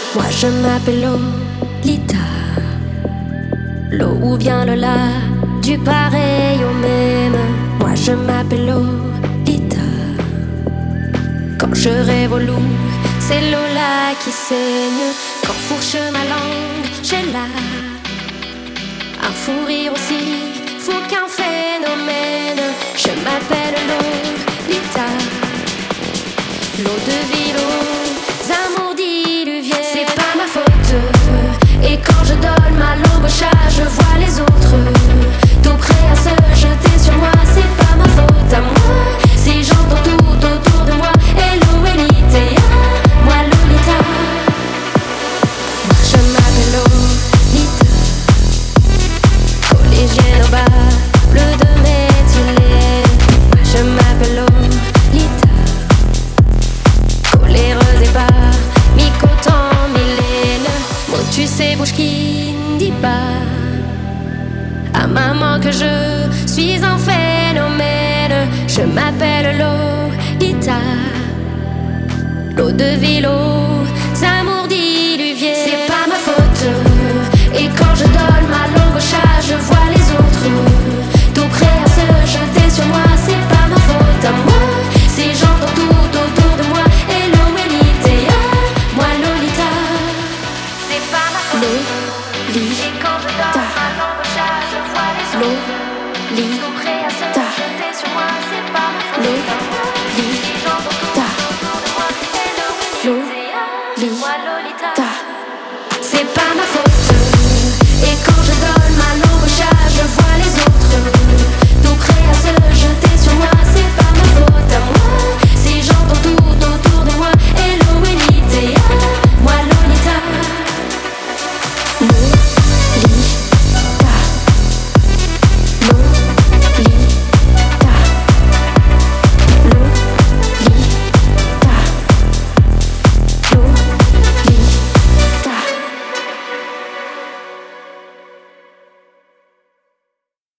Moi je m'appelle Lolita, l'eau ou bien Lola, du pareil au même. Moi je m'appelle Lolita. Quand je rêve au loup, c'est Lola qui saigne. Quand fourche ma langue, j'ai là un fou rire aussi, fou qu'un phénomène. Je m'appelle Lolita, l'eau de ville aux amours diluviennes. C'est pas ma faute, et quand je donne ma langue au chat, je vois les autres tout prêts à se jeter sur moi. C'est pas ma faute à moi si j'entends tout autour de moi. Hello Elite, moi Lolita. Moi je m'appelle Lolita, collégienne au bas, bleu de méthylène. Moi je m'appelle Lolita, coléreuse et pas mi-coton, Mylène. Motus et bouche qui ne dit pas à maman que je suis un phénomène. Je m'appelle Lolita, l'eau de ville.